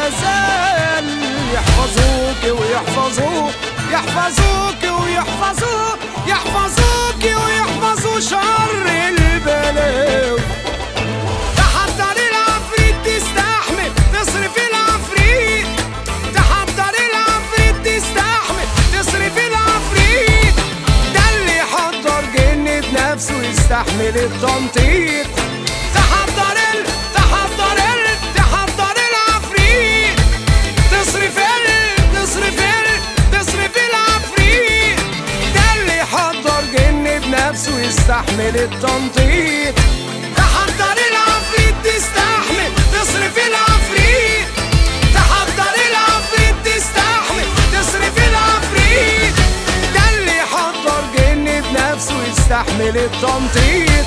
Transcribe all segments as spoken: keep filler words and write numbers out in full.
الغزال، يحفظوك ويحفظوك يحفظوك ويحفظوك يحفظوك ويحفظوا شر البلاوي. تحضر العفريت تستحمل تصرف العفريت، تحضر العفريت تستحمل تصرف العفريت، ده اللي يحضر جن بنفسه يستحمل التنطيط. تحضر ال تحضر ال تحضر العفريت تصرف ال تصرف ال تصرف العفريت، ده اللي يحضر جن بنفسه يستحمل التنطيط. تحضر العفريت تستحمل تصرف العفريت، تحضر العفريت تستحمل تصرف العفريت، ده اللي يحضر جن بنفسه يستحمل التنطيط.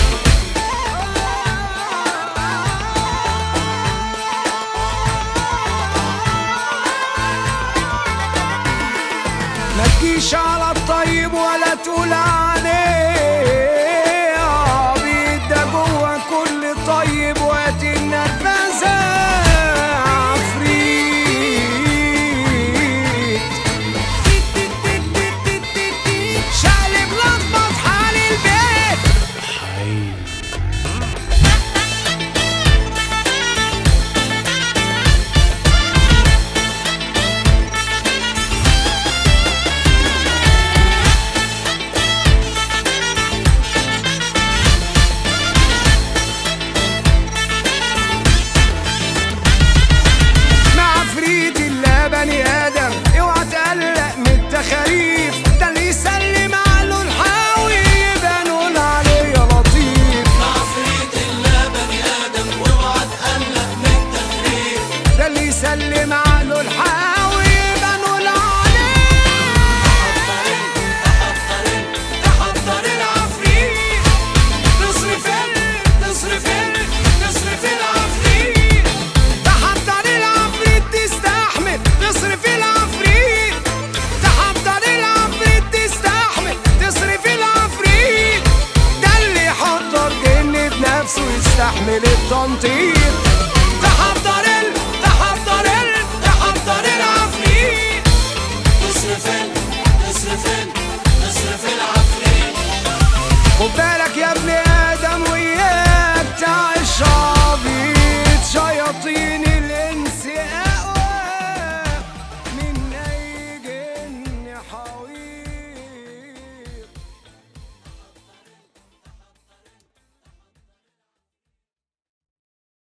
ما تجيش على الطيب ولا تقول عليه عبيد، ده جوه كل طيب وقت النرفزة عفريت. شقلب لخبط حال البيت، بني آدم اوعى تقلق من التخاريف، ده اللي يسلم عنه الحاوي يبقى نقول عليه يا لطيف. عفريت الله بني آدم واوعى تقلق من التخريف، ده اللي يسلم